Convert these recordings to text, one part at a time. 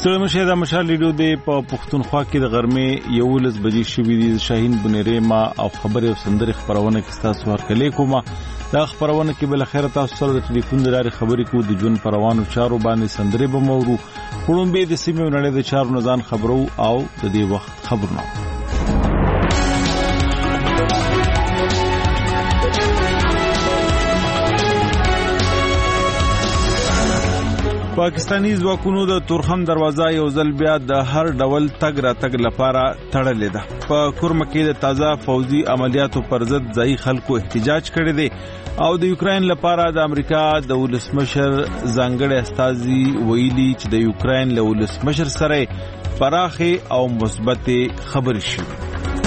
ستړي مشه د مشال لیدو د پښتونخوا کې د غرمې 11 بجې شوې دي. شاهین بنيري ما او خبري او سندري خبرونه کې تاسو ورکلې کومه. دا خبرونه کې بل خیره تاسو سره د ټلیفون د لارې خبرې کوو د جون پروانو چارو باندې سندري به مورو پړم به د سیمې نړۍ د چارو نزان خبرو او د دې وخت خبرونه. پاکستانی ځواکونو د تورخم دروازه یو ځل بیا د هر ډول تګ را تګ لپاره تړلې ده. په کورم کې د تازه فوزي عملیاتو پر ضد ځای خلکو احتجاج کړی دی او د یوکرين لپاره د امریکا د ولسمشر ځانګړي استازي ویلي چې د یوکرين له ولسمشر سره پراخه او مثبت خبرې شوې.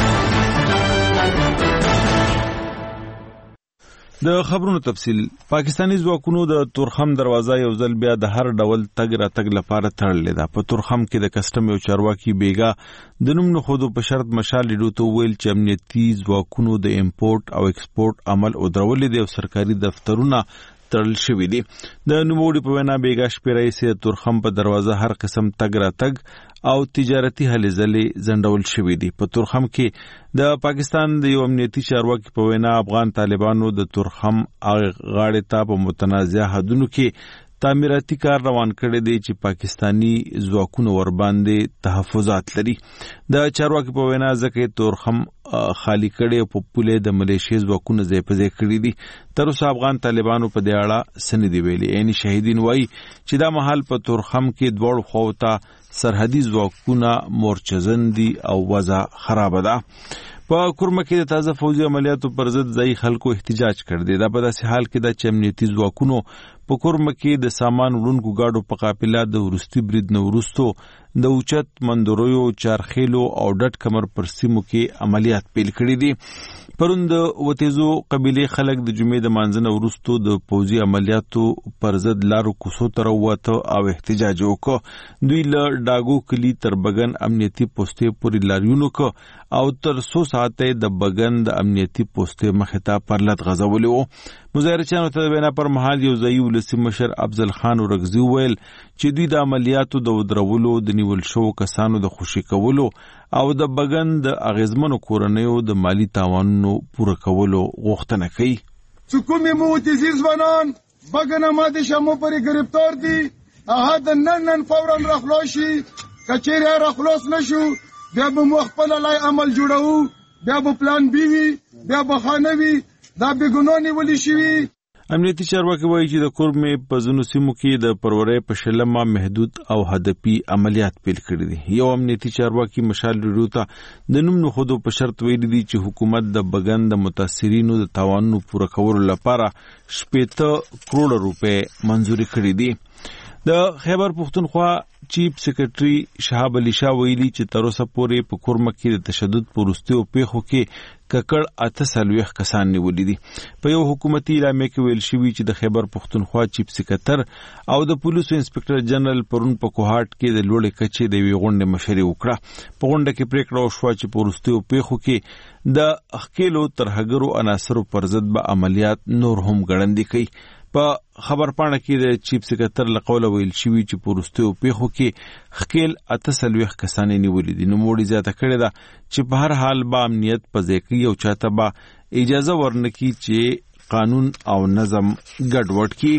د خبرونو تفصیل. پاکستانی ځواکونو د تورخم دروازه یو ځل بیا د هر ډول تګ را تګ لپاره تړلې ده. په تورخم کې د کسټم یو چارواکي بیګا د نوم نه خودو په شرط مشال لیدو ته ویل چې امنیتي ځواکونو د امپورټ او ایکسپورټ عمل او درولې دي او سرکاري دفترونه تړل شوې دي. د نوموړي په وینا بیګا شپې سي تورخم په دروازه هر قسم تګ را تګ او تجارتي هلې ځلې زندول شوې دي. په تورخم کې د پاکستان د یو امنیتي چارواکي په وینا افغان طالبانو د تورخم غاړې ته په متنازع حدونو کې تعمیراتي کار روان کړی دی چې پاکستانی ځواکونو ور باندې تحفظات لري. د چارواکي په وینا ځکه تورخم خالی کړي په پوله د ملیشیا ځواکونو ځای په ځای کړی دي. تر اوسه افغان طالبانو په دې اړه سندې ویلي. یعنی شهیدین وایي چې دا محل په تورخم کې دوړ خوته سرحدي ځواکونه مورچزن دي او وضع خراب ده. په کورم کې د تازه فوزي عملیاتو پر ضد ځای خلکو احتجاج کړی. دا په داسې حال کې د امنیتي ځواکونو په کورم کې د سامان وړونکو گاډو په قافله د ورستي برید نه ورستو د اوچت مندوریو چارخیلو او ډټ کمر پر سیمو کې عملیات پیل کړي دي. پروند وتیزو قبيله خلک د جمعې د مانځنه ورستو د فوزي عملیاتو پر ضد لارو کوڅو ته وته او احتجاج وکړ. دوی له ډاګو کلی تر بغن امنیتي پوسټې پورې لاریونو ک او تر 100 ساعته د بغن د امنیتي پوسټې مخه پر لټ غزولې وو. مظاهرچیانو ته وینا پر محل یو ځای ولسمشر افضل خان ورغزي ویل چې دوی د عملیاتو د ودرولو د نیول شو کسانو د خوشي کولو او د بغن د اغیزمنو کورنیو د مالی تاوانونو پوره کولو غوښتنه کوي. چې کومې معتزز ونان بغن ماده شمو پر گرفتار دي هغه د نن فورا راخلاشي. کچېره راخلاص نشو بیا به مخبل لای عمل جوړو بیا به پلان بي وي بیا به خانوي دا بګونونی ولي شي. امنیتي چارواکي وایي چې د کورمې په ځینو سیمو کې د پرورې په شلمه محدود او هدفي عملیات پیل کړي دي. یو امنیتي چارواکي مشال لیدو د نوم نه خودو په شرط ویلي دي چې حکومت د بغن د متاثرینو د تاوانونو پوره کولو لپاره 80 کروڑ روپے منزوري کړي دي. د خیبر پښتونخوا چیف سیکریټري شهاب علي شاه ویلي چې تر اوسه پورې په کورم کې د تشدد پروستیو پیښو کې ککړ 8 کسان نیولې دي. په یو حکومتي اعلامیه کې ویل شوی چې د خیبر پښتونخوا چیف سیکریټر او د پولیسو انسپکټر جنرال پرون په کوهاټ کې د لوړې کچې د وی غونډې مشري وکړه. په غونډه کې پریکړه وشوه چې پروستیو پیښو کې د اخکیلو ترهګرو عناصرو پر ضد به عملیات نور هم ګړندې کوي. په خبرپاڼه کې د چیف سیکریټر له قوله ویل شوی چې پروستیو پیښو کې خکیل 8 کسان نیولې دي. نو موړي زیاته کړې ده چې په هر حال به امنیت په ځای او چاته به اجازه ورنکي چې قانون او نظم ګډوډ کی.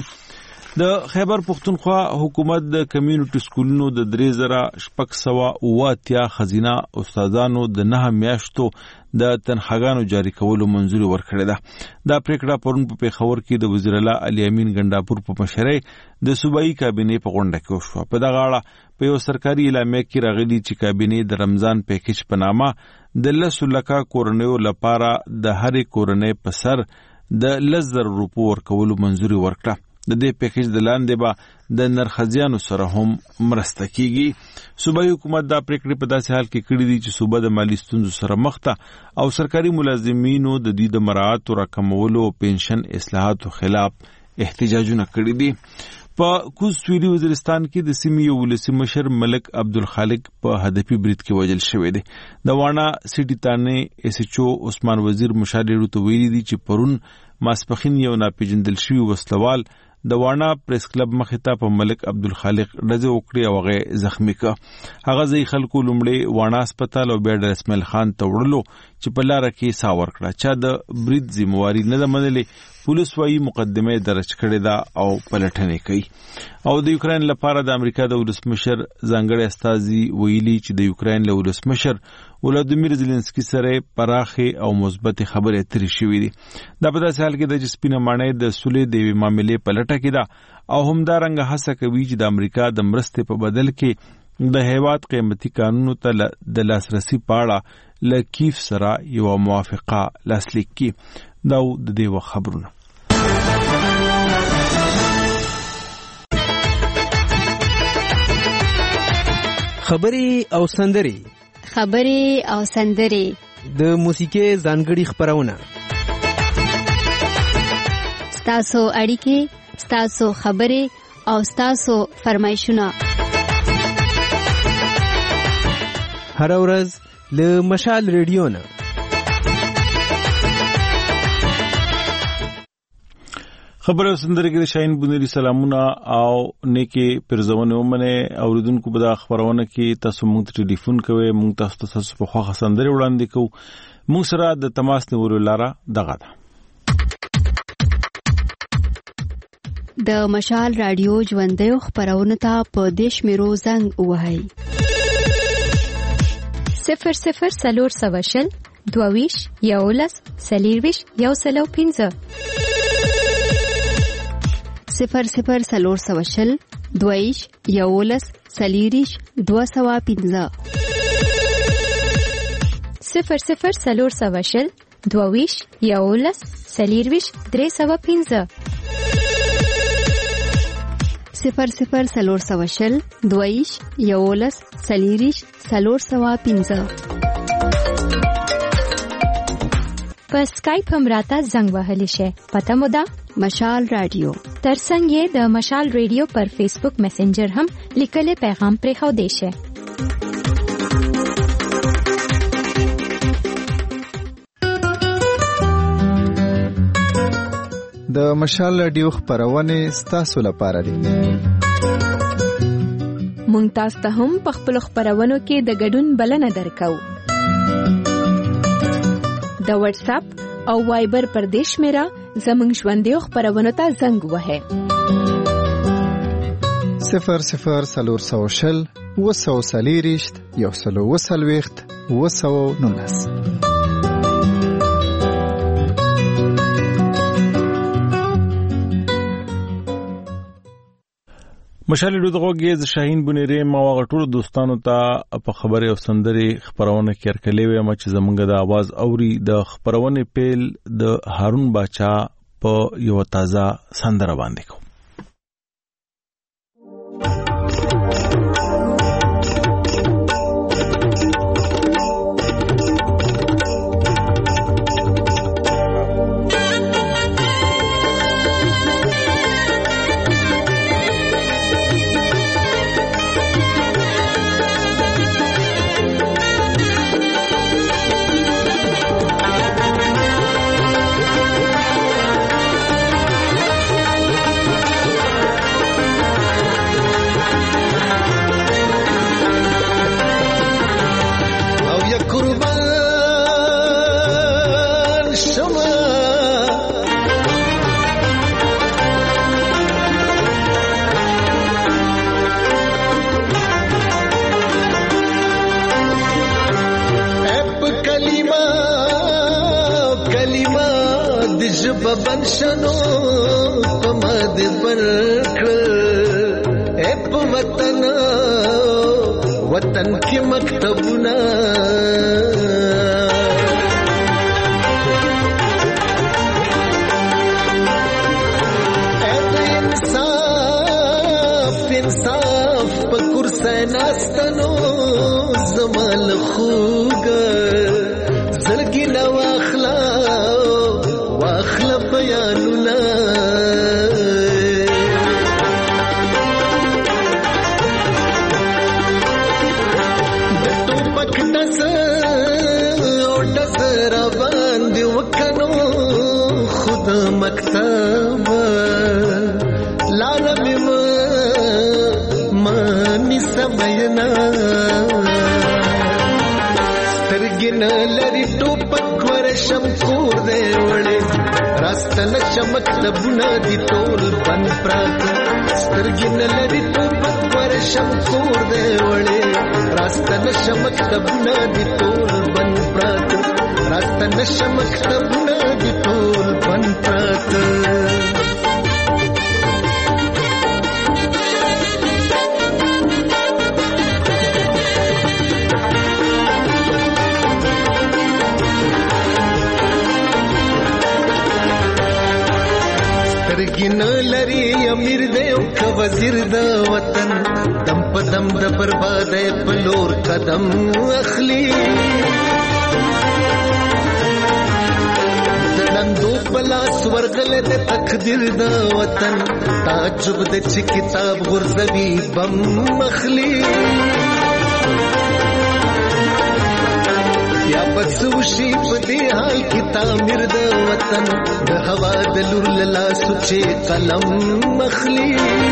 د خیبر پښتونخوا حکومت د کمیونټي سکولونو د 3680 خزینه استادانو د 9 میاشتو د تنخواګانو جاری کولو منځوري ورکړه ده. دا پریکړه پرون په پیښور کې د وزیر الله علي امین ګنداپور په مشرۍ د صوبایي کابینې په غونډه کې وشو. په دغه اړه په یو سرکاري اعلامیه کې راغلي چې کابینې د رمضان پیکیج په نامه د 10 لکه کورنیو لپاره د هرې کورنۍ په سر د 10,000 روپو ورکولو منځوري ورکړه. د دې پیکیج د لاندې به د نرخزیانو سره هم مرسته کیږي. صوبایي حکومت دا پریکړې په داسې حال کې کړې دي چې صوبه د مالی ستونزو سره مخ ده او سرکاري ملازمینو د دې د مراعات او راکمولو او پنشن اصلاحاتو خلاف احتجاجونه کړي دي. په کوز سویلي وزیرستان کې د سیمې یو ولسمشر ملک عبدالخالق په هدفي برید کې وژل شوی دی. د وانا سټي تانه اس ایچ او عثمان وزیر مشاهده ته ویلي دي چې پرون ماسپخین یو ناپېژندل شوی وسلوال د وانا پریس کلب مخې ته په ملک عبدالخالق ډزې وکړې او هغه زخمی کړ. هغه ځای خلکو لومړی وانا هسپتال او بیا ډاکټر اسماعیل خان ته وړلو چې په لاره کې ساه ورکړه. چا د برید ذمہواري نه ده منلې. پولیس وايي مقدمه درج کړې ده او پلټنې کوي. او د یوکرين لپاره د امریکا د ولسمشر ځانګړي استازي ویلي چې د یوکرين له ولسمشر ولادیمیر زيلنسکي سره پراخه او مثبت خبرې اترې شوې دي. دا په داسې حال کې د سپینه مانې د سولې د معاملې پلټه کې ده او همدارنګه هڅه کوي چې د امریکا د مرستې په بدل کې د هیواد قیمتي قانونو ته د لاسرسي پاړه له کیف سره یو موافقه لاسلیک کړي. دا د دې خبرونه. خبري او سندري د موسیقي ځانګړي خبرونه. ستاسو اړیکې، ستاسو خبري او ستاسو فرمایشونه هر ورځ له مشال ریډیو نه. خبره سندره کې د شاهین بونری سلامونه او نیکي پرځونه ومنه. اوریدونکو په دا خبرونه کې تاسو موږ ته ټلیفون کوئ، موږ تاسو په خوښه سندره وړاندې کوو. موږ سره د تماس نیولو لاره دغه ده. د مشال رادیو ژوندۍ خبرونه ته په دیش میرو زنګ وهاي 00 سلور سواشل 22 یولس سلیرویش یو سلو 15 00 سلور سواشل 22 یولس سلیریش 215 00 سلور سواشل 22 یولس سلیرویش 315 00 سلور سواشل 22 یولس سلیریش 315 په سکایپ هم راته زنګ وهلی شي. پته مو ده مشال رادیو. ترڅنګ یې د مشال ریډیو پر فیسبوک میسنجر هم لیکلي پیغام پرې خو دی شي. د مشال رادیو خبرونه ستاسو لپاره دي. مونږ تاسو ته هم په خپل خبرونو کې د ګډون بلنه درکو. د واتس اپ او وایبر پر دیش میرا زمونږ ژوندۍ خبرونه ته زنګ وهه 00 سلور سواشل وسو سلیریشت یو سلو وسلويخت وسو نونس. مشال ډوغه ز شاهین بونری ما وغټول دوستانو ته په خبره او سندري خبرونه کې ورکلې وې ما چې زمونږ د आवाज اوري د خبرونه پیل د هارون باچا په یو تازه سندره باندې کو. بنشنو پمد برکل اپ وطن وطن کی مکتبنا انصاف پکر سیناستنو زمال خوگ زلگی نو اخلا بیانونا دتو پکتس او ڈسر باندی وکنو خود مکتب نه سترګې نه لري ټوپک ورشم کور دی وړې راسته نشه مکتبونه دي ټول بند پراته سترګې نه لري ټوپک ورشم کور دی وړې راسته نشه مکتبونه دي ټول بند پراته راسته نشه مکتبونه دي ټول بند پراته سترګین لري امیر دی او که وزیر د وطن دم په دم د بربادۍ په لور قدم اخلي د ړندو په لاس ورغلی د تقدیر د وطن تعجب د چې کتاب غورځوي بم اخلي یا بس وشي په دې حال کې تعمیر د وطن د هوا د لور له لاسو چې قلم اخلي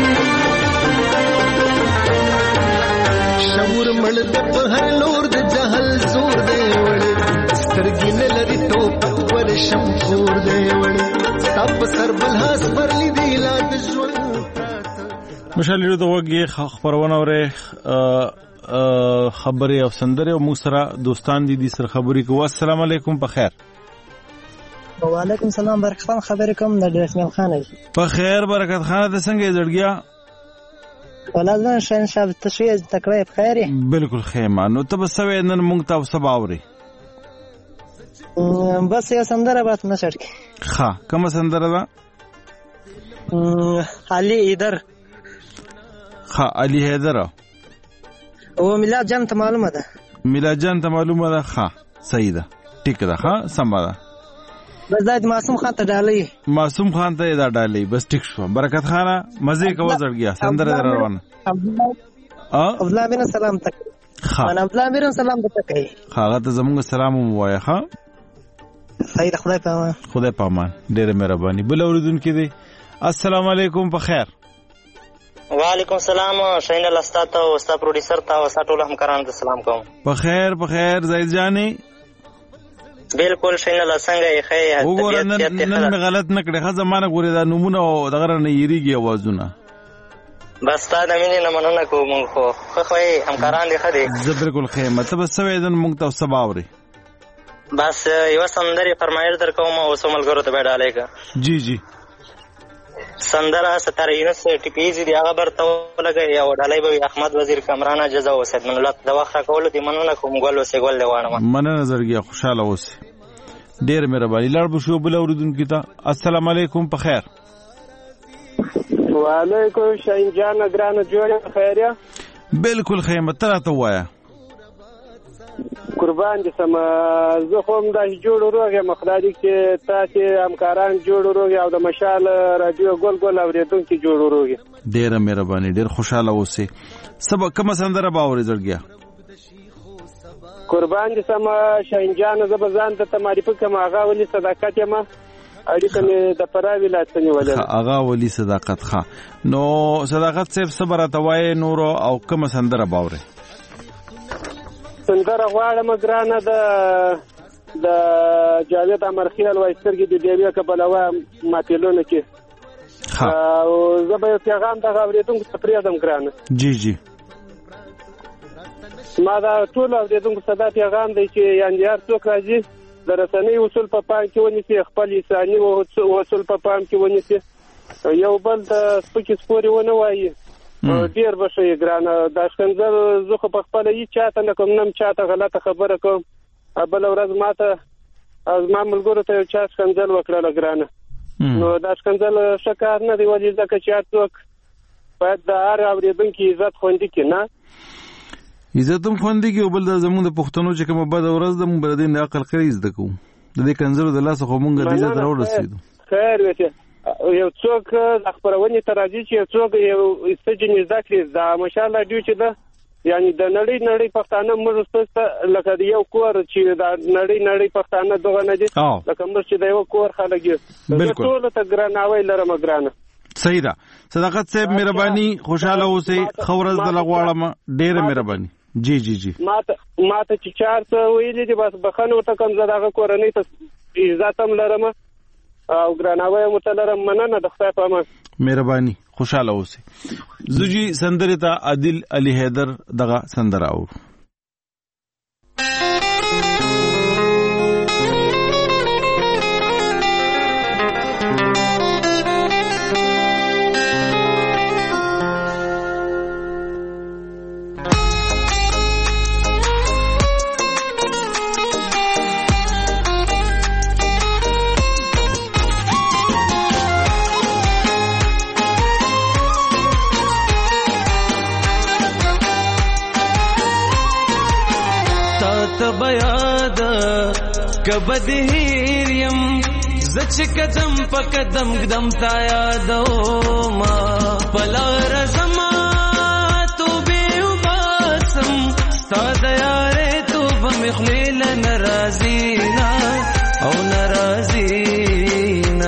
شعور مړ د په هر لور د جهل زور دی وړې سترګې نه لري ټوپک ورشم کور دی وړې ستا په سر بل هاس برلی دی لا د ژوند مشال لري د وګي خبرونه اورې خبرې او سندره او موږ سره دوستان دي سره خبرې کوو. السلام علیکم په خیر. وعلیکم السلام برکت خان خبرې کوم د اسماعیل خان په خیر. برکت خان د څنګه زړګیا ولازم شین شاب تشویز تکړه په خیر بالکل خیمه نو ته بس نن موږ تاسو سبا اوري بس یو سندره بات نشړ ها کوم سندره ده علي ایدر ها علي حیدر او میلاد جان ته معلومه ده میلاد جان ته معلومه ده ها صحیح ده ټیک ده ها سم ده بس دا معصوم خان ته ډالۍ معصوم خان ته دا ډالۍ بس ټیک شو. برکت خانه مزه کوو زړګیا سندره روانه عبد الله بن سلام تک انا عبد الله بن سلام تک هغه ته زموږ سلام وایي ها صحیح ده خدای پامان خدای پامان ډېر مهرباني. بل اوریدونکو دي السلام علیکم په خیر. وعلیکم السلام شاین الله استاد او استاد پروډوسر ته او ټول همکارانو ته سلام کوم. په خیر زید جانې بالکل شاین الله څنګه یې خیر وګوره نن غلط نه کړې ښه زمانه ګورې دا نمونه او دغه نه یریږي اوازونه بس تا د مینې نه مننه کوم خو خو همکاران دي خدي زه بالکل خیمه ته بس سوي دن مونږ ته سبا اوري بس یو سندري فرمایل در کوم او سملګرو ته ډالې کا جی سندره ستارینس ټیپیزي دی هغه برته لګي او ډالۍ به احمد وزیر کمران جزا او سید من الله د وخت کول دي مننه کوم ګل وسه ګل دی وانه مننه نظرګي خوشاله اوسه ډېر مهرباني. لړ بشو بل اوریدونکو ته السلام علیکم په خیر. وعلیکم شاین جان ګرانه جوړه خیریه بالکل خیمه تر ته وایا قربان دي سم زه هم د جوړ روغه مخدادي کې تاسو همکاران جوړ روغه او د مشال رادیو ګل اوریدونکو جوړ روغه ډېر مهرباني ډېر خوشاله اوسه. سبا کوم سندره باورې زړګیا قربان دي سم شاین جان زبزان ته معرفي کوم هغه ولي صداقت ما اړیکه مې د پراوی لاسنی ولر هغه ولي صداقت ښه نو صداقت صرف صبر اتوای نور او کوم سندره باورې سندره غواړم ګرانه د جاوید امرخیل وایسترګي د دیویا کبلوا ماتلونه کې او زبې پیغام د غوړېدونکو تپریدم ګرانه جی ما دا ټول اوریدونکو صدا پیغام دی چې یعنی هر څوک راځي د رسنۍ اصول په پام کې ونیسي خپل انساني اصول په پام کې ونیسي یو بل د سپکې سپوري ونه وایي ډیر بشي ګرانه دا څنګه زه خو په خپل هیڅ چاته نه کوم نم چاته غلطه خبره کوم بل ورځ ماته از ما ملګرو ته چا څنګه وکړه ګرانه نو دا څنګه شکار نه دی ولې ځکه چې څوک باید د هر اوریدونکو عزت خوندي کړي نه عزت هم خوندي کې بل د زموږ د پښتنو چې کوم بد ورځ د موږ بلدین د عقل خري زده کوو د دې کنځلو د لاس خو موږ د عزت راورسېدو خیر وته یو څوک د خبرونې تراځي چې څوک یو استجن ذکر دا ماشاءالله دی چې دا یعنی د نړۍ پښتانه موږ ستاسو لکه یو کور چې دا نړۍ پښتانه دغه نه دي لکه موږ چې د یو کور خلک یو ټول ته ګراناوي لرم ګرانه صحیح ده صداقت صاحب مهرباني خوشاله اوسئ خورز د لغواړم ډېره مهرباني جی جی جی ما ته چې چار څه ویلي دي بس بخښنه ورته کوم زه د هغه کورنۍ ته عزت هم لرم او ګراناوی هم ورته لرم مننه د خدای په امان مهرباني خوشاله اوسئ زوجي سندرې ته عادل علي حیدر دغه سندره اورو کبد هیریم زچ قدم په قدم قدم تا یادو ما پلا رزما تو به وباسم ستا د یارې تو بمخلیل ناراضینا او ناراضینا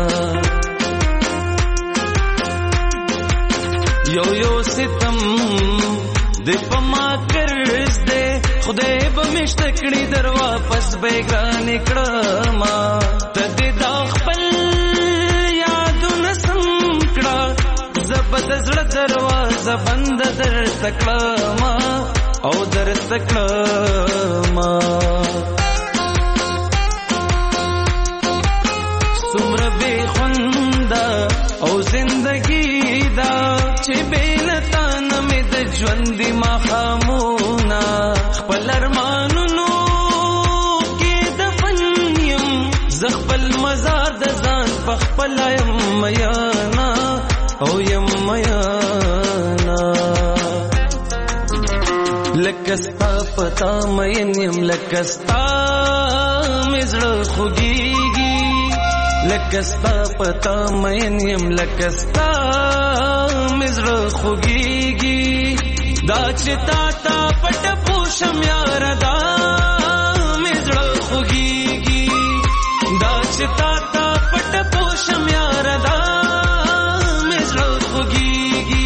یو ستم د پما کرز دے خدای به مشتکړي در واپس بیگران کړما تدې دا خپل یادونه سم کړه زبد زړه دروازه بند در تکړما او در تکړما څومره بے خوندا او زندگی دا چې بینتا نمې د ژوند ما خامونا خپل ارمانونو کې دفن یم زخپل مزار د ځان په خپل یم میانا او یم میانا لکستا پتا مین یم لکستا مزړه خوږیږي لکستا پتا مین یم لکستا مزړه خوږیږي دا چې تا تا پټ پوشم یار دا مزړه خوږیږي دا چې تا تا پټ پوشم یار دا مزړه خوږیږي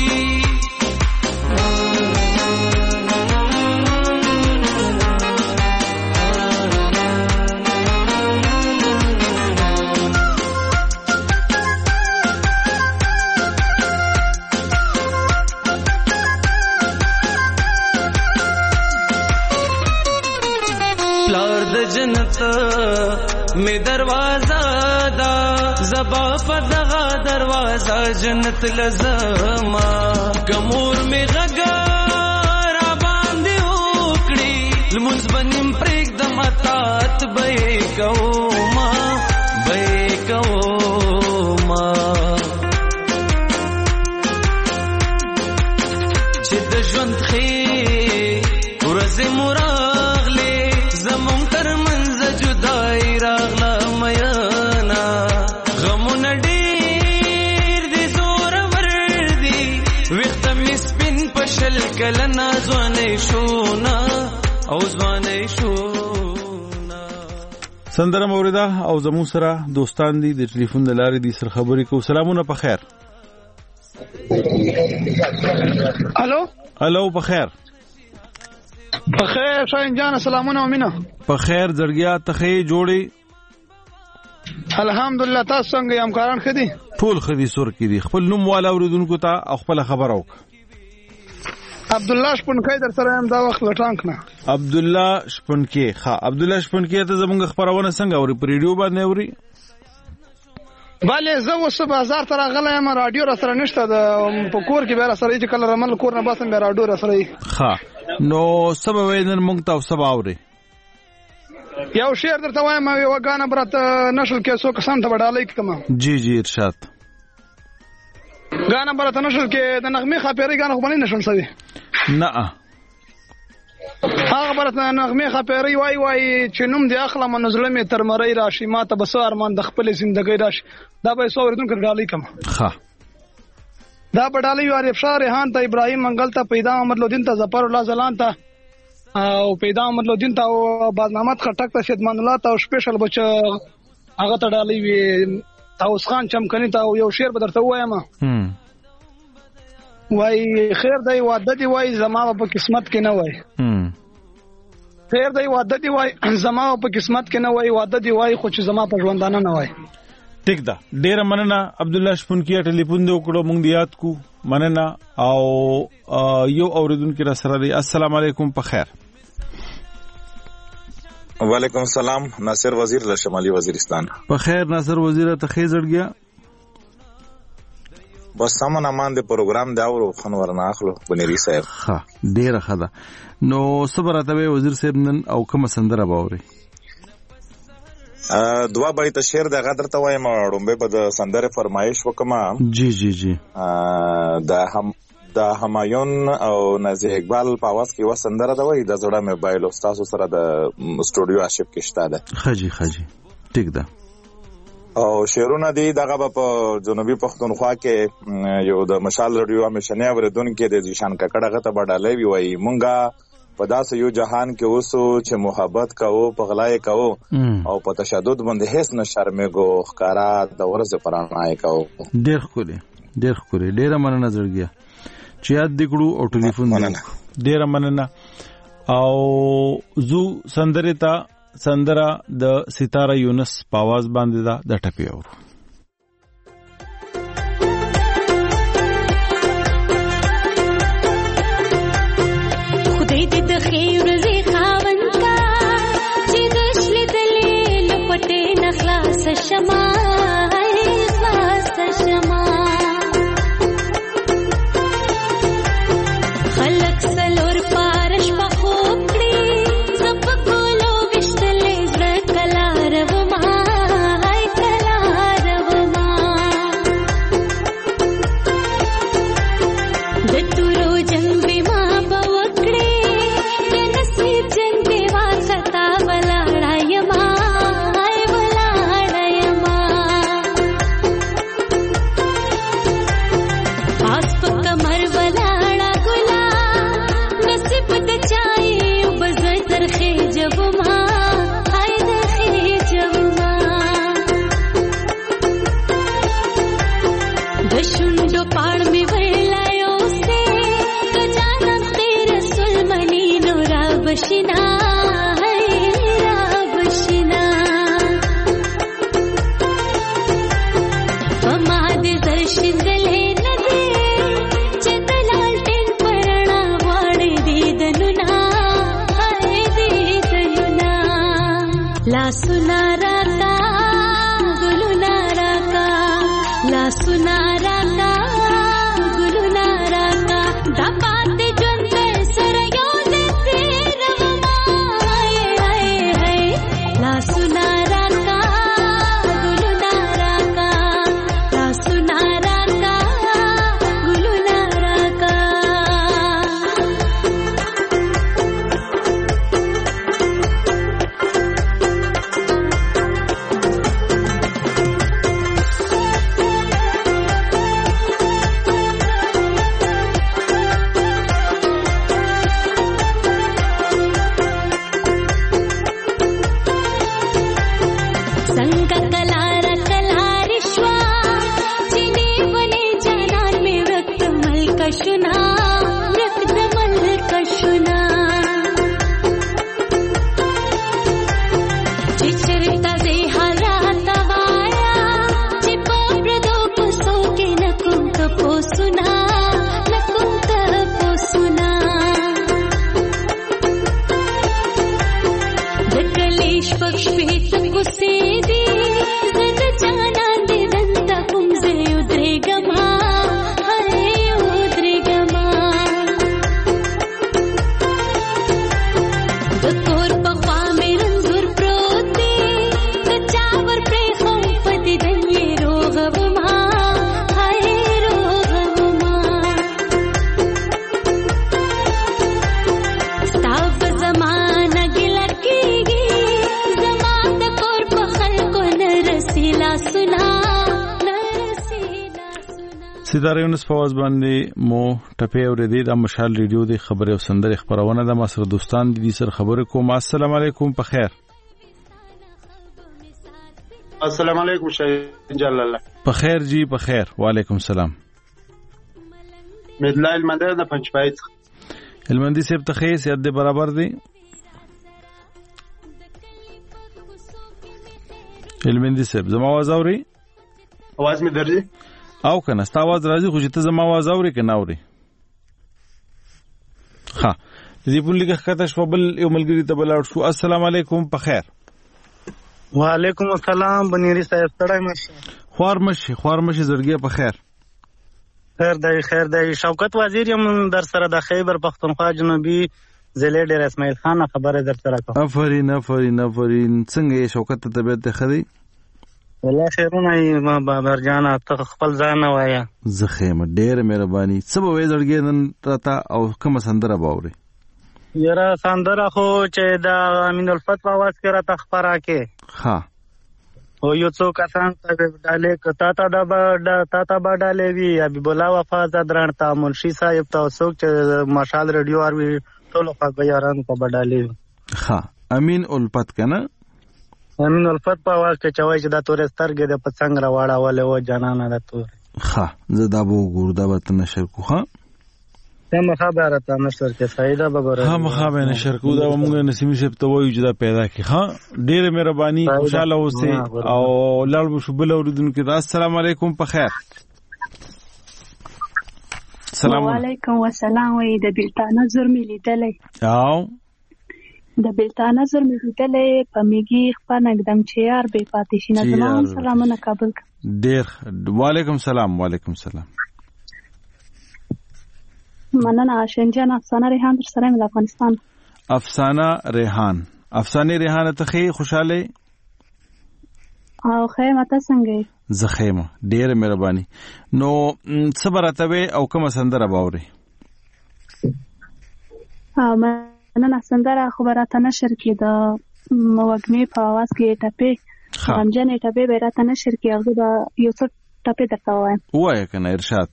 جنت میں دروازہ دا زبا پدغا دروازہ جنت لزما کمور میں غگارا باندې وکړي لمونځ بنیم پریک دماتات بے کوما چې د ژوند خې ورځې مراغله زمون تر منځ جدای راغله میانا غمونه ډېر دي زور ور دي وخت مې سپین پشل کله نازونه شونا او ځوانه شونا سندره موریدا او زمو سره دوستان دي د ټلیفون د لارې دي سره خبرې کو سلامونه په خیر الو په خیر بخیر شاین جان سلامونه ومنه په خیر زړګیا تخې جوړي الحمدلله تاسو څنګه یم کاران خدي ټول خدي سور کې دي خپل نوم والا اوریدونکو ته خپل خبر اوک عبد الله شپونکی در سره هم دا وخت لټانک نه عبد الله شپونکی ها عبد الله شپونکی ته زموږ خبرونه څنګه اوري په ریډیو باندې اوري bale زه اوس بازار ته راغلم رادیو را سره نشته د په کور کې به را سره چې کله رمل کور نه باسم به رادیو را سره ها نو سبا وینن مونږ ته سبا اوري یو شعر درته وایم یو غانه برات نشل کې څو کسان ته وډالې کما جی جی ارشاد غانه برات نشل کې د نغمه خاپيري غانه خو باندې نشم سوي نه هغه برات نغمه خاپيري وای چې نوم دی اخلا منظلمه تر مری راشي ماته بس ارمان د خپل ژوندۍ راشي دا به څو ورتون کړه ډالې کما ها دا بډالي واره افشار ریحان ته ابراهيم منګل ته پیدا احمد لودین ته ظفر الله زلان ته او پیدا احمد لودین ته او باز محمد خټک ته شدمان الله ته او سپیشل بچ هغه ته ډالي وی تاوس خان چمکني ته یو شعر به درته وایم وای خیر دی واده دی وای زما په قسمت کې نه وای خیر دی واده دی وای زما په قسمت کې نه وای واده دی وای خو چې زما په ژوندانه نه وای. ټیک ده ډیره مننه عبد الله شپونکی ټلیفون دی وکړو مونږ دی یاد کو مننه او یو اوریدونکو را سره دی. السلام علیکم په خیر. وعلیکم السلام ناصر وزیر له شمالي وزیرستان. په خیر ناصر وزیر ته خیر زړګیا بس سامان امان د پروګرام دا ورو خنور نه اخلو بنيري صاحب. ها ډیره خدا نو صبر ته وزیر صاحب نن او کوم سندره باوري دوا بیت شعر د غدر ته وایم رومبه په د سندره فرمایش وکما. جی جی جی د همایون او نزیه اقبال په आवाज کې و سندره دا وای د زړه موبایل استاد سره د سټوډیو آرشیف کې شته ده. خجی ټیک ده او شعرونه دی دغه په جنوبي پښتونخوا کې یو د مشال رادیو همیشنه اوریدونکو د ځشان ککړه ته بډالې وی مونږه په داسې یو جهان کې اوسو چې محبت کوو پغلای کوو او په تشدد باندې هیڅ نه شرمېږو ښکارا د ورځ پرانای کوو. ډېر خوري ډېر مننه زړګیا چې یاد دکړو او ټلیفون ډېر مننه او زو سندره د ستاره یونس په आवाज باندې دا د ټپي اورو. خدای دې د خیر زی خاون کا چې دشل دلې لپټې نخلاص شمع خلق سلور پارش په خوکړي زپ کولو وشتلې زړه کلارو ما هاي کلارو ما د تورو جنگ ما بوکړي د نصیب جنگ واسطا ولاړای ما هاي ولاړای ما پاس په کمر ولاړا ګلا نصیب د چای وبز ترخه جب ما هاي درخه جب ما د شوندو پاړ می ویلایو سه د جانم تیر سلمنی نورا بشنا هاي را بشنا پما دې درشندلې لا سنارا کا گلو نارا کا لا سنارا کا گلو نارا کا دا پات جون سر یو دې تیر ما هاي لا سنارا کا گلو نارا کا لا سنارا کا گلو نارا کا ستاره یونس په आवाज باندې مو ټپه اورېدې د مشال ریډیو د خبري او سندري خبرونه د مصر دوستان دي سر خبره کوم. السلام علیکم په خیر. السلام علیکم شاهین جلال. په خیر جی په خیر. وعلیکم السلام. مدلا المنده د پنځپای څخه هلمندي صاحب ته ښه صحت دې برابر دی؟ هلمندي صاحب زما आवाज اوري؟ आवाज مې درځي او کنه ستا आवाज راځي خو چې ته زما आवाज اوري که نه اوري؟ ها دې په لګه ښکته شو بل یو ملګري ته بلاړ شو. السلام علیکم په خیر. وعلیکم السلام بنيري صاحب ستړی مشه. خوار مشه زړګي په خیر. خیر دی شوکت وزیر یم در سره د خیبر پختونخوا جنوبي ضلع ډیر اسماعیل خان خبره در سره کوم. آفرین څنګه یې شوکت ته طبیعت خدي؟ والله خیرونه ما بابر جان ته خپل ځان وایا. زه خیمه ډیر مهرباني. څه به وې زړګي نن راته او کوم سندره باوري؟ یاره سندره خو چې د امین الفت په आवाज کې راته خبره کې. ها او یو څو کسان ته ډالې کتا ته د ډالې وی حبیب الله وفا زدران ته منشي صاحب ته څوک چې مشال رادیو اروي ټول خو یاران په ډالې. ها امین الفت کنه؟ امین الفت په आवाज کې چوي چې د تورې سترګې د پڅنګ راوړا ولې و جنانه د تور. ها زه دا بو ګوردا به نشر کو. ها مخابره ته نشر کې فائدہ بګره. ها مخابره نشر کو دا موږ نسیمی شپ ته وایو چې دا پیدا کی. ها ډېر مهرباني خوشاله اوسئ او لاړ بو شبل اوریدونکو ته السلام علیکم په خیر. السلام علیکم والسلام. وې د بلتانه زور مې لیدلې او د بلتانه زور مې لیدلې په میګي خپل نګدم چې یار به پاتې شي. نظم سلامونه کابل. ډېر وعلیکم سلام. مننه. شنجان افسانه ریحان در سره مې افغانستان. افسانه ریحان ته خې خوشاله او خیمه ته څنګه؟ زه خیمه ډېر مهرباني. نو صبر اتوي او کوم سندره باوري؟ مننه. سندره خبرات نشر کې د وګمې په आवाज کې ټپه غمجن ټپه به راته نشر کې هغه د یو څه ټپه درته وایم. وایه کنه ارشاد.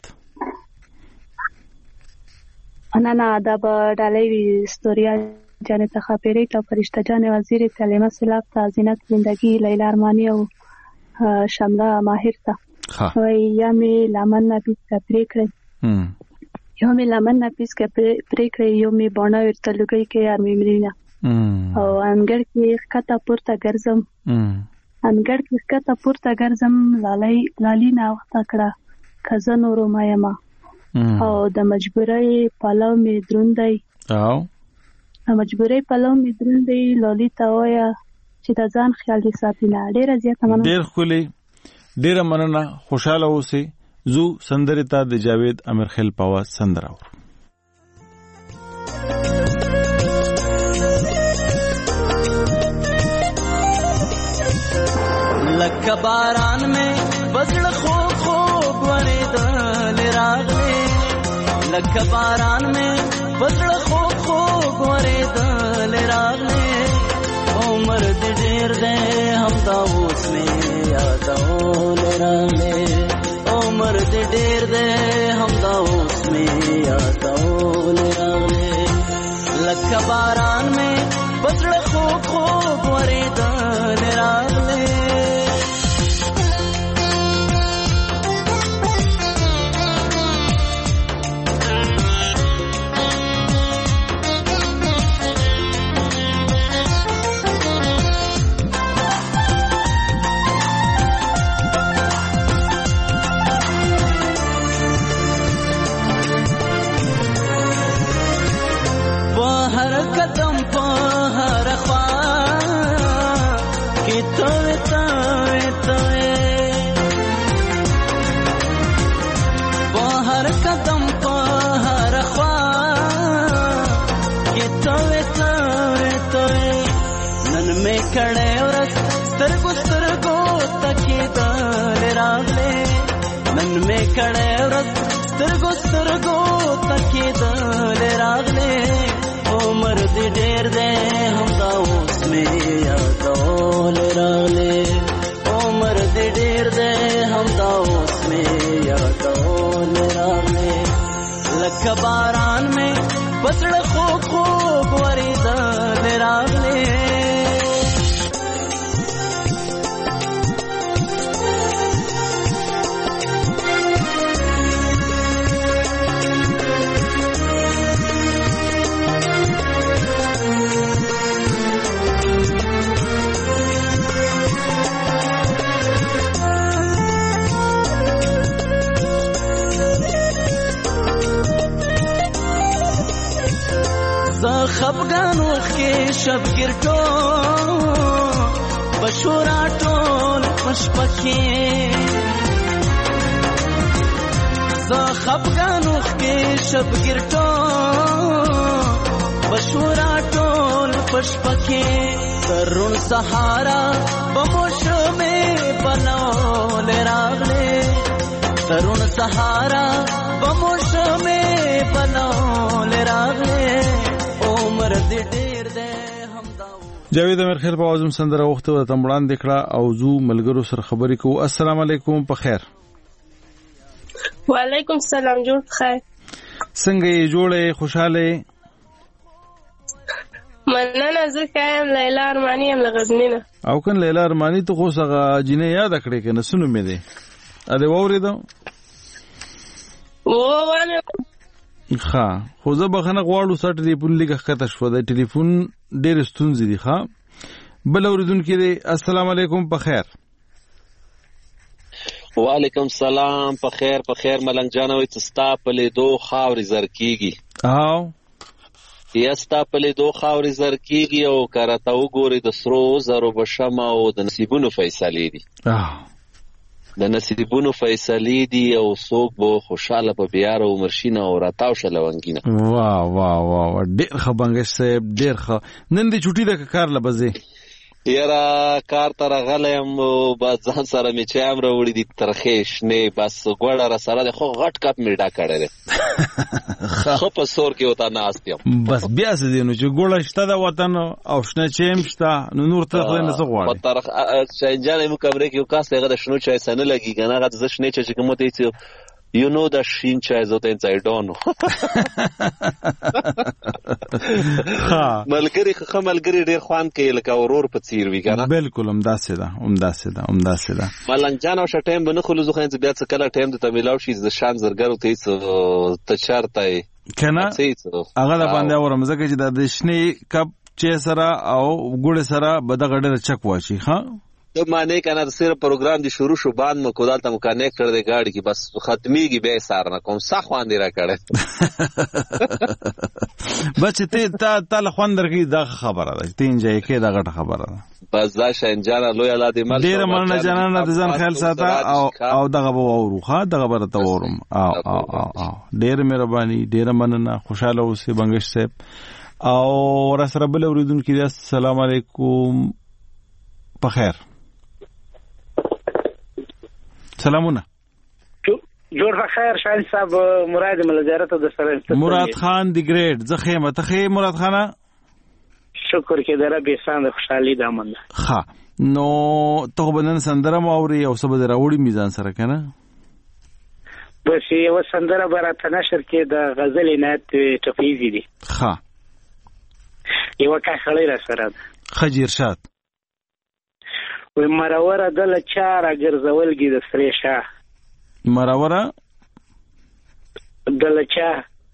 نه دا به ډالۍ وي ستوریا جان څخه پیری ته فرشته جان وزیر کلمه سلاف ته زینت زندگی لیلا ارمانی او شمله ماهر ته وای یا می لمن نبی پرې کړی یو می لمن نبی پرې کړی یو می بڼه ورته لګی کې یار می مرینا او انګړ کې کته پورته ګرځم لالی نه وخت کړه خزه نورو مایما او د مجبورۍ پلو می دروندای لالی ته وایا چې د ځان خیال دې ساتینه. ډیره زیاته مننه. ډیر خولي ډیره مننه. خوشاله اوسئ. زو سندره ته د جاوید امیر خیل پاوا سندره اور لکه باران میں بزړ خو ورېدل راغلې لکه باران میں بزړ خو ورېدل راغلې عمر دې ډېر دې هم دا اوس مې یادول راغلې عمر دې ډېر دې هم دا اوس مې یادول راغلې لکه باران میں بزړ خو ورېدل راغلې کړه ورځ سترګو تکي دل راغله عمر دې ډېر دې هم دا اوس مې یادول راغله عمر دې ډېر دې هم دا اوس مې یادول راغله لکه باران مې بسړ خو ورېدل راغله شبګر ټول بشورا ټول پشپکې زه خفګانو کې شبګر ټول بشورا ټول پشپکې ترون سهارا بموشمه بنول راغله ترون سهارا بموشمه بنول راغله عمر دې ډېر ده جاوید امیر خیر په اوازم سندره وخت ته تمړان دکړه او زو ملګرو سره خبرې کوو. السلام علیکم په خیر. وعلیکم السلام جوړ خیر. څنګه یې جوړې خوشاله؟ مننه زه خایم لیلا ارمانی ام لغزنینه. او کن لیلا ارمانی ته خو څنګه جنې یاد کړې کنه سنو مې ده. ا دې وورېدو؟ وونه ښه خو زه بخنه غواړو سره ټلیفون لګه ښکته شو د ټلیفون ډېر ستونزې دي. ښه بل اوریدونکو دی السلام علیکم په خیر. وعلیکم السلام په خیر ملنګ جانوي تستا په لیدو خاورې زر کیږي. او یستا په لیدو خاورې زر کیږي او کارته وګوري د سرو زرو بشمه او د نصیبونو فیصلې دي. د نصیبونو فیصلې دي او څوک به خوشاله په بیار او مرشینه او راتاو شلونګینه. واه واه واه ډېر ښه بنګش صاحب ډېر ښه. نن دې چوټي د کار لبزه یاره کار ته راغلم او بس ځان سره مې چایم راوړي دي ترخې شنې بس ګوړه را سره خو غټ کپ مې ډا کړی دی خو په سور کې وتا ناست یم بس بیا څه دی نو چې ګوړه شته د وطن او شنه چایم شته نو نور ته خو نه څه غواړي په ترخ چاینجانې مو کمرې کې یو کاس هغه د شنو چای سن لګي کنه هغه د شنې چای چې کوم ته You know that Shin chai is out inside on. ملګری خو ملګری ډیر خوان کوي لکه اورور په چیر وی کنه. بالکل همداسې ده. ملنګ جان او شټیم بنه خلوز خو بیا څه کله ټیم ته ملاو شي د شان زرګرو ته ته چارته کنه هغه د باندې اورم زکه چې د شنی کپ چې سره او ګوړ سره بدغه ډېر چک واشي. ها تو معنی کنه صرف پروګرام دی شروع شو باند مو کودال ته مو کنیکټ کړ دې گاډي کې بس ختميږي به سار نه کوم صح باندې را کړه بچ ته تا لخوندر کې دا خبره ده تین ځای کې دا غټه خبره ده بس دا شنجانه لوی الله دې مل ډیر مننه جنانه د ځان خیال ساته او دغه به وورو ښه دغه به ته وورم او ډیر مهرباني ډیر مننه خوشاله اوسې بنگش صاحب او را سره بل اوریدونکو السلام علیکم په خیر. سلامونه جوړ بخیر شاهد صاحب مراد ملزارت د سره مراد خان دی ګریډ زه خیمه ته خې مراد خانه شکر کې دره به سان خوشحالي د امن ها نو ته بنن سندره موري او سبا دراوړي میزان سره کنه بس یو سندره برات نشر کې د غزل نات تفیزي دي ها یو کا خړې را سره خجیر شات و مروره دل چاره ګرځولګي د سری شاه مروره دل چا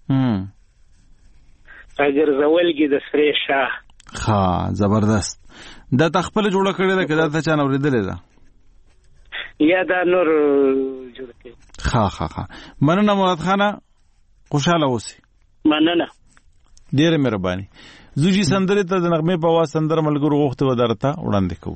ګرځولګي د سری شاه ها زبردست دا تخپل جوړه کړی دا کدا ته چانه ورېدلې ده یا دا نور جوړ کړي ها مننه مراد خانه خوشاله اوسې مننه ډېر مهرباني زوجي سندره ته د نغمه په واسطه سندره ملګرو وخت ودارته وړاندې کوو.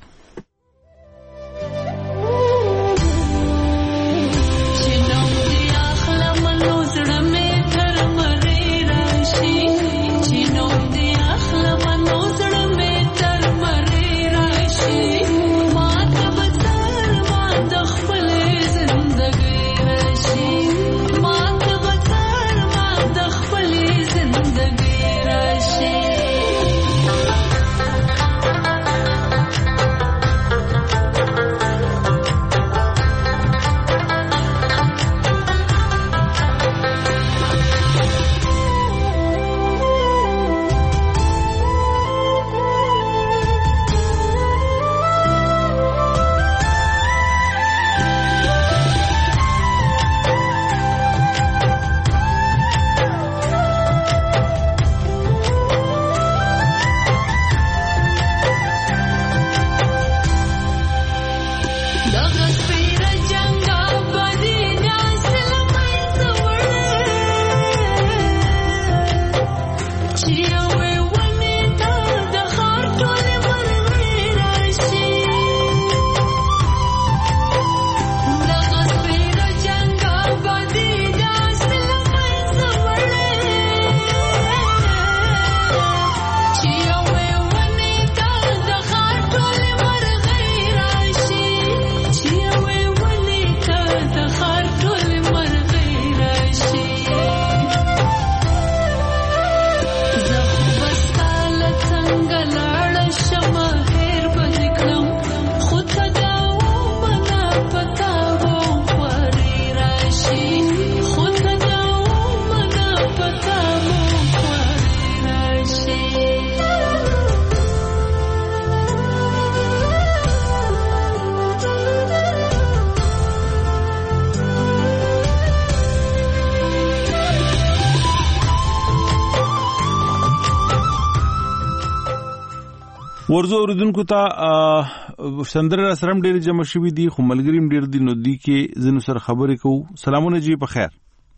ورزو اوریدونکو ته سندره سره ډېر جمع شوي دي خو ملګریم ډېر دي نو دی کې زنو سره خبرې کوو. سلامونه جی په خیر.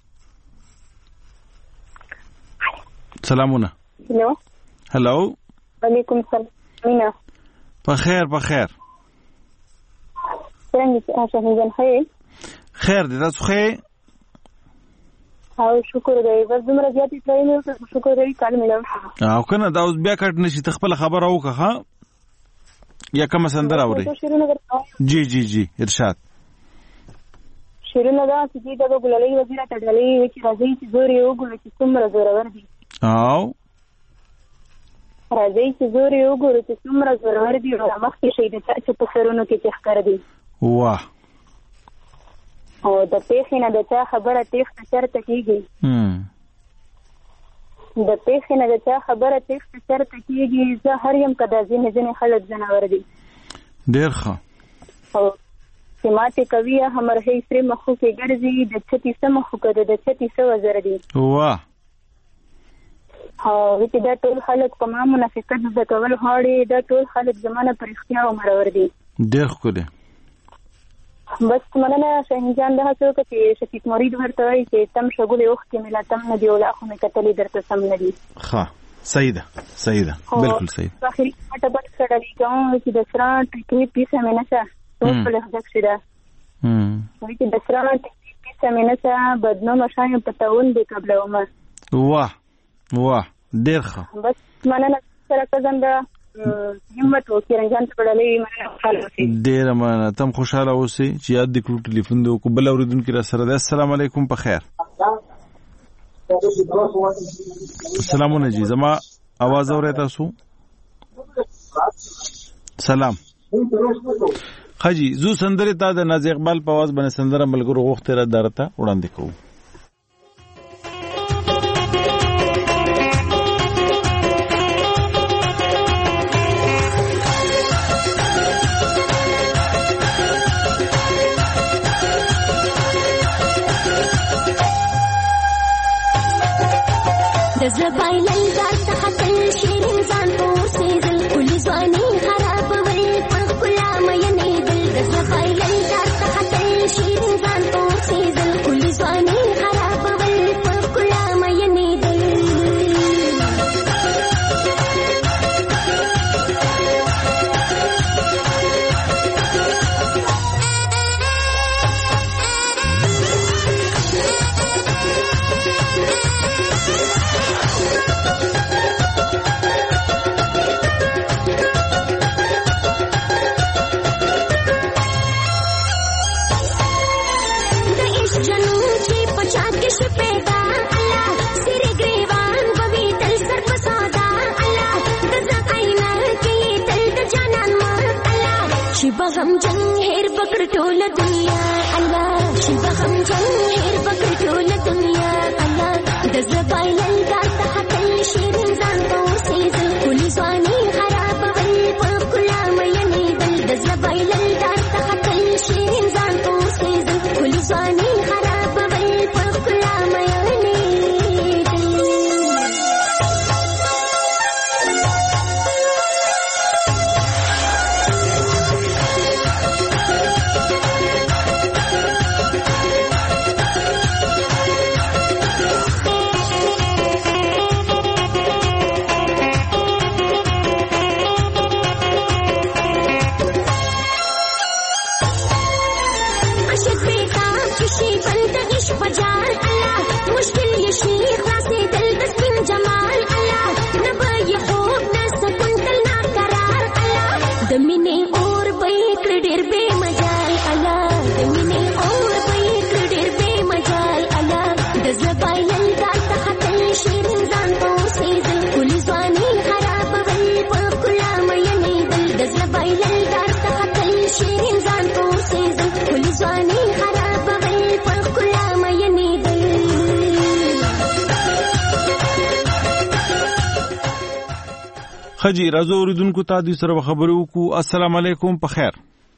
سلامونه. هلو وعلیکم السلام. مینا په خیر په خیر. څنګه شهنجان خیر؟ خیر دې تاسو خیر؟ او شکر دی بس دومره زیاتې تلای مې شکر دی کال مې او کنه دا اوس بیا کټ نشي تخپل خبر او که ها یا کوم سندره اوري جی جی جی ارشاد شیرونه دا چې دا ګلالي وزیر ته ډالۍ چې راځي چې زور یو ګل چې څومره زور ور دي او راځي چې زور یو ګل چې څومره زور ور دي او مخکې شي د چې په سرونو کې چې ښکار دي واه او د پیښې نه د چا خبره تېښته چرته کېږي د پیښې نه د چا خبره تېښته چرته کېږي زه هر یم که دا ځینې خلک ځناور دي ډېر ښه او چې ماتې کوي همرهۍ سرې مخو کې ګرځي د چتي څه مخو که د چتي څه وزر دي واه او چې دا ټول خلک په ما منافقت زده کول غواړي دا ټول خلک زما نه په رښتیا عمرور دي ډېر ښکلی بس مننه شهنجان دا څوک چې شفیق مرید ورته وایي چې تم شګولې اوښکې مې لا تم نه دي او لا خو مې کتلې درته سم نه دي ښه صحیح ده بالکل صحیح په اخري ماته بټ سړی کوم چې د سره ټکې پیسه مې نشه ټول په لږ شي دا چې د سره ټکې پیسه مې نشه بدنامه شایم په تاون دی قبلومه واه واه ډېر ښه بس مننه سره کزنده همت وکړئ رنجان ته بدلې ډېر مننه تم خوشاله اوسئ چې یاد دې کړو ټلیفون دې وکړو بل اوریدونکي را سره ده. السلام علیکم په خیر. سلامونه جی زما आवाज اورئ تاسو؟ سلام خاجي زو سندره تا د ناز اقبال په आवाज باندې سندره ملګرو غوښته را درته وړاندې کوو. زبايلل دار تحتل شيرين زان پوسیدل کلی ځواني خراب وي په کلا مې نه دل زبايلل دار تحتل شيرين زان پوسیدل کلی ځواني خراب وي په کلا مې نه دل بغم جنگ هیر پکړ ټول دنیا الله شي بغم جنگ هیر پکړ ټول دنیا الله د زبایلل دار تحتل شیرین ځان پوسیدل کلی ځواني خراب وي په کلا مې نه دل د زبایلل دار تحتل شیرین ځان پوسیدل کلی ځواني خراب وي په کلا مې نه خجی راځو اوریدونکو ته د سره خبرو کو. السلام علیکم په خیر.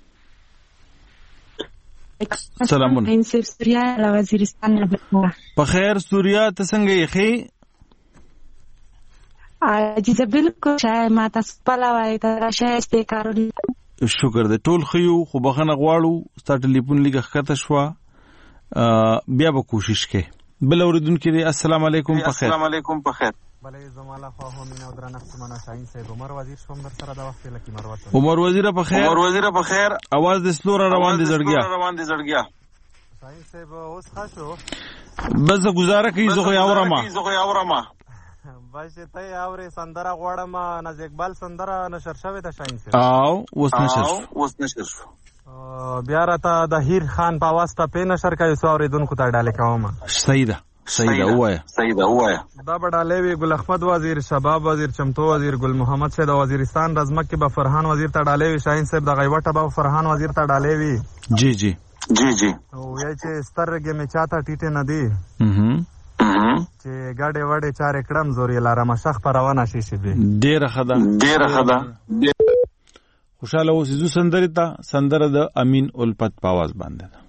سلامونه سوریا له وزیرستان نه په خیر. سوریا ته څنګه یې خې؟ عجیزه بالکل شای ما تاسو پلا وای ته شایسته کارولین. شکر دې ټول خيو خو بخنه غواړو ستا ټلیفون لګه ښکته شو بیا به کوشش کې بل اوریدونکو دې السلام علیکم په خیر. السلام علیکم په خیر. بلې زماله خو هم نو درنښت منه شاهین صاحب عمر وزیر شوم در سره دا وخت لکه مروت عمر وزیر په خیر. عمر وزیر په خیر. आवाज د سلور روان دي زړګیا شاهین صاحب اوس خاصو بس گزاره کوي زه خو یاورما باشه ته اورې سندره غواړم ناز اقبال سندره نشر شوی ته شاهین صاحب او اوس نشر شو بیا راته د هیر خان په واسطه په نشر کوي سو اوریدونکو ته ډاله کوم. سیده وایا دا بډاله وی ګل احمد وزیر شباب وزیر چمتو وزیر ګل محمد شید وزیرستان رزمک کې به فرحان وزیر ته ډاله وی شاهین صاحب د غیوټه به فرحان وزیر ته ډاله وی. جی او یی چې سترګې می چاته ټیټه ندی چې ګاډه وړه 4 کړم زوري لاره مشخ پر روانه شي شي ډیره خدا خوشاله اوسې سندره ته سندره د امین الفت په आवाज باندې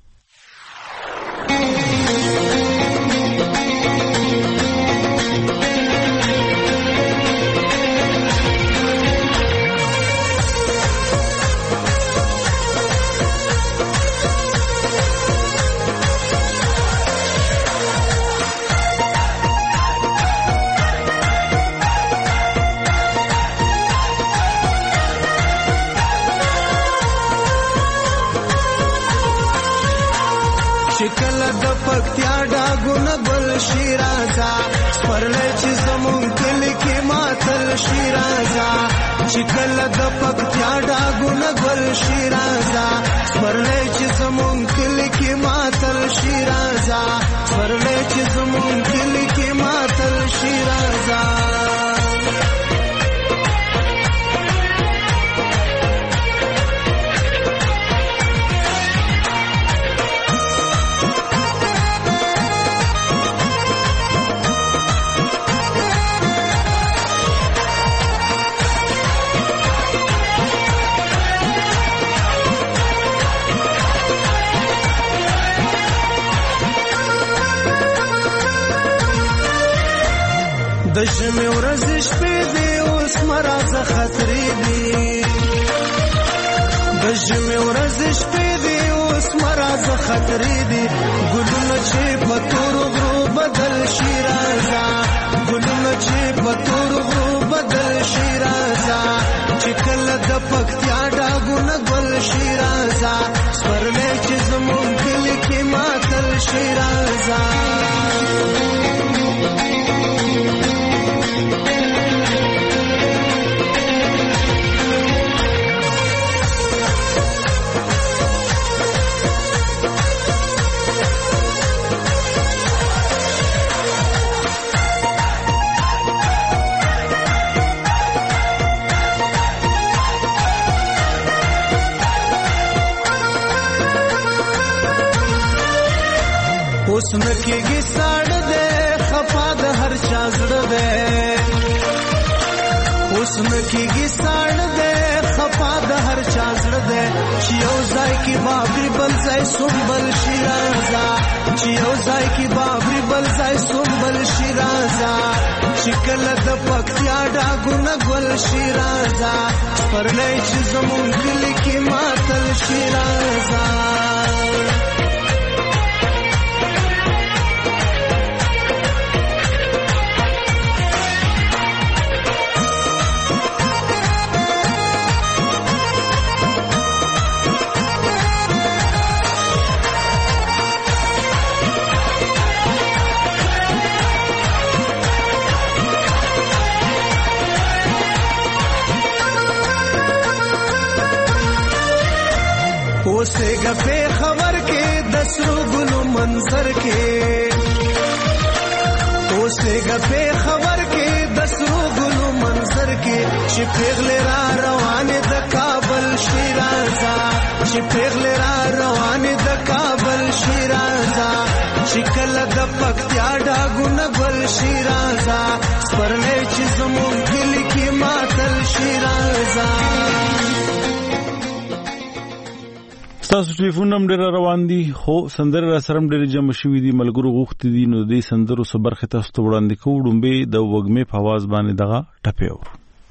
شکل د پکتیا ډاګونه ګل شیرازا سپرلې چې زمون کلی کې ماتل شیرازا شکل د پکتیا ډاګونه ګل شیرازا سپرلې چې زمون کلی کې ماتل شیرازا سپرلې چې زمون کلی کې ماتل شیرازا د ژمې ورځې شپې دي اوس مرازه خطرې دي د ژمې ورځې شپې دي اوس مرازه خطرې دي ګلونه چې په تورو غرو بدل شي رازه ګلونه چې په تورو غرو بدل شي رازه چې کله د پکتیا ډاګونه ګل شي رازه سپرلې چې زمون کلی کې ماتل شي رازه اوس نکېږي ساړه دی خفا د هر چا زړه دی اوس نکېږي ساړه دی خفا د هر چا زړه دی چې یو ځای کې بابري بل ځای سنبل شي رازه چې یو ځای کې بابري بل ځای سنبل شي رازه چې کله د پکتیا ډاګونه ګل شي رازه سپرلی چې زمون کلي کې ماتل شي رازه اوسېږه په خبر کې د سرو ګلو منظر کې اوسېږه په خبر کې د سرو ګلو منظر کې چې پیغلې را روانې د کابل شیرازه چې پیغلې را روانې د کابل شیرازه چې کله د پکتیا ډاګونه ګل شیرازه سپرلې چې زمون کلي کې ماتل شیرازه ستاسو ټلیفون هم ډېر روان دي خو سندره را سره هم ډېر جمع شوي دي ملګرو غوښتي دي نو دې سندرو څه برخې تاسو ته وړاندې کوو ډومبې د وږمې په اواز باندې دغه ټپې اورو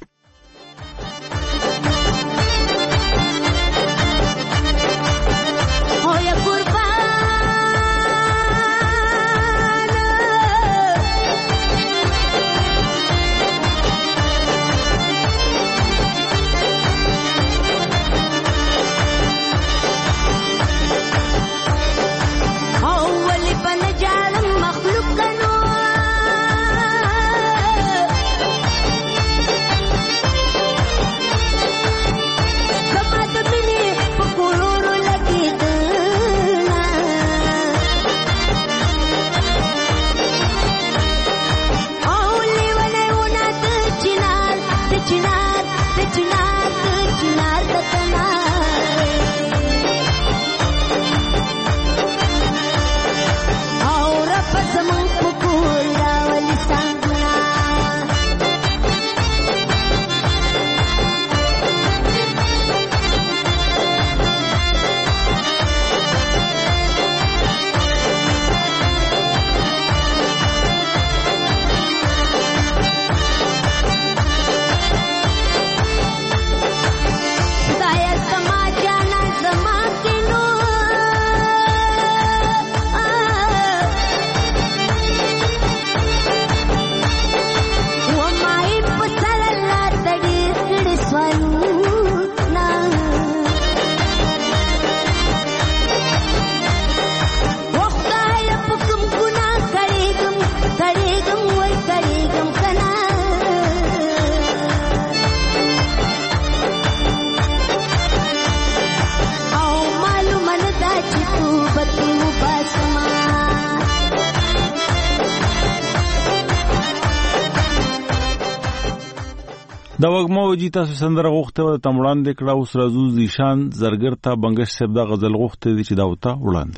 دا وګمو جی تاسو سندره غوښته و ته وړاندې کړه اوس راځو زیشان زرګر ته بنگش صاحب دا غزل غوښته دي چې دا وته وړاندې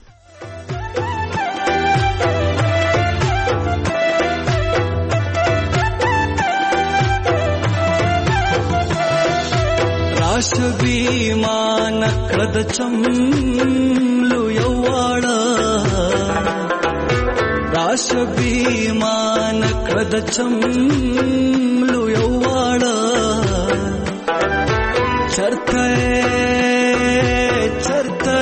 راش بیمان کړد چملو یواړه راش بیمان کړد چملو یواړه چرته چرته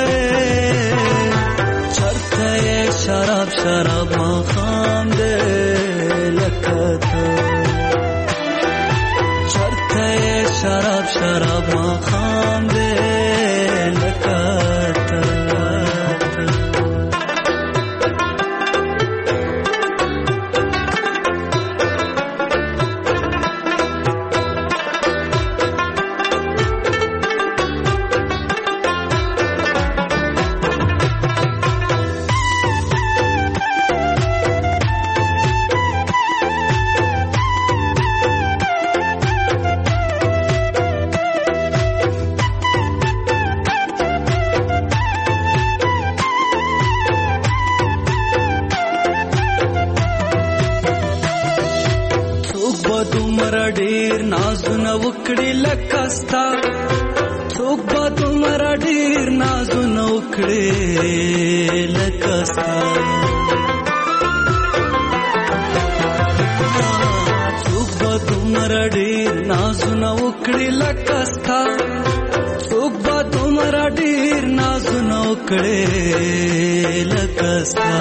چرته شراب شراب ما خام دې لکته چرته شراب شراب ما خام دې لکته ډیر نازونه وکړي لکستا څوک به دومره ډیر نازونه وکړي لکستا څوک به دومره ډیر نازونه وکړي لکستا څوک به دومره ډیر نازونه وکړي لکستا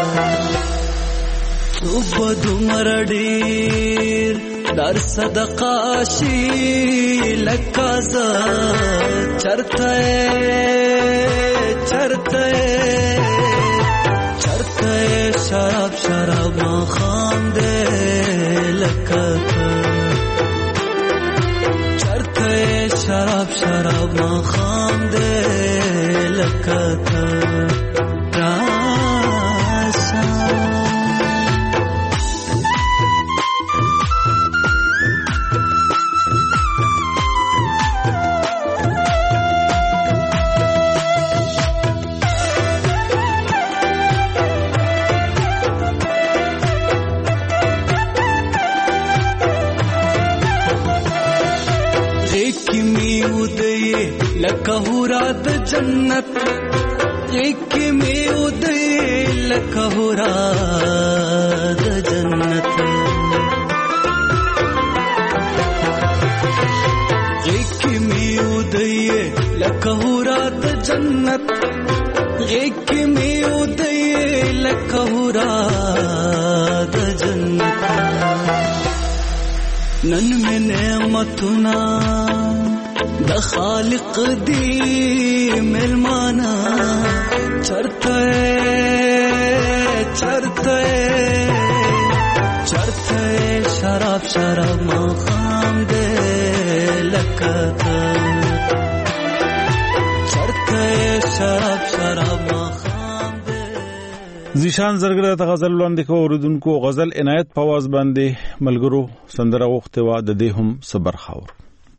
څوک به دومره ډیر در صدقه شي لکه زه چرته چرته چرته شراب شراب ما خام دې لکه چرته شراب شراب ما خام دې لکه एकी मी उदय लकहुरा द जन्नत एकी मी उदय लकहुरा द जन्नत एकी मी उदय लकहुरा द जन्नत एकी मी उदय लकहुरा द जन्नत नन में नेमतुना द खालिक दी मिलमाना चरते चरते चरते शराब शराब मखाम दे लकता चरते शराब शराब زیشان زرګره د غزل وړاندې کوو اوریدونکو غزل عنایت په आवाज باندې ملګرو سندره وخته وا د دې هم صبر خاور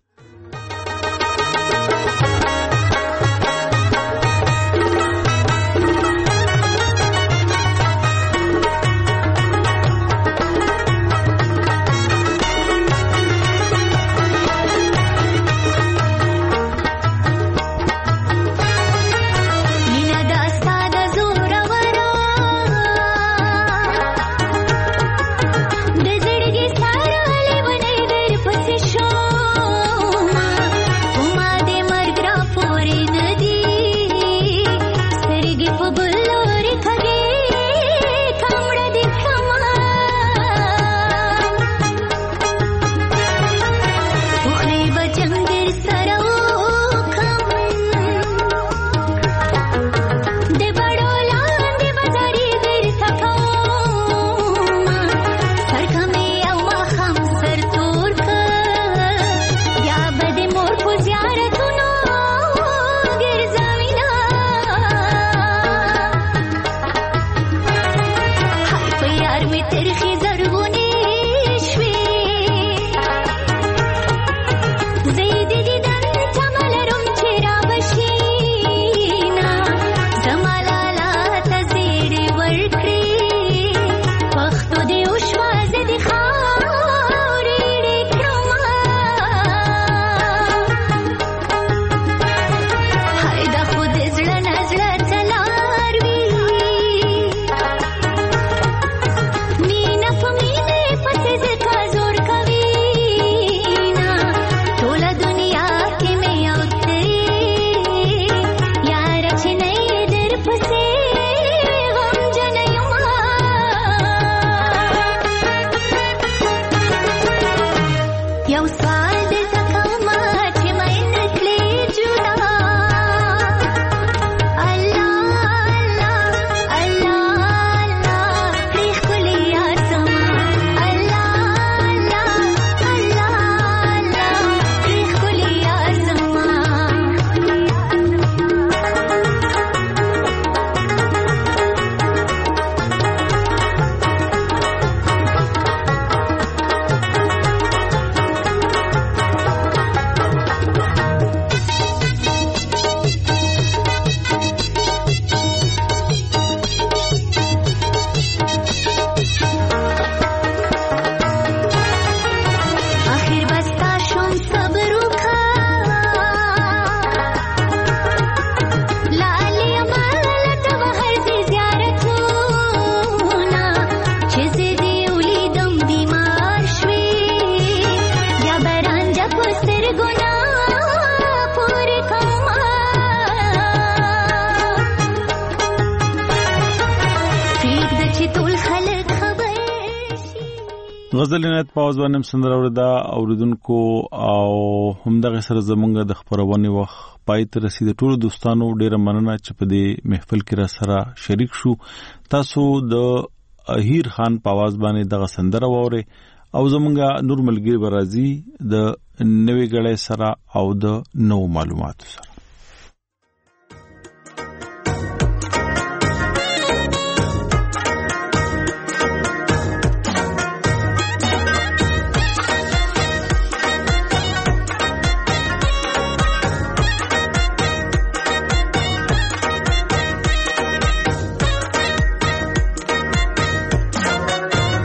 غزل عنایت په आवाज باندې سندره وردا اوریدونکو او همدغه سره زمونږ د خبرونه وخت پای ته رسید. ټول دوستانو ډیره مننه چې په دې محفل کې را سره شریک شو. تاسو د اهیر خان په आवाज باندې دغه سندره ووره او زمونږ نور ملګری برازي د نوې غړې سره او د نو معلوماتو سره.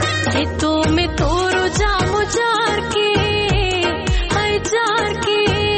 तो मैं तो रोजा मुजार के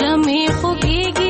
زړه مې خوږېږي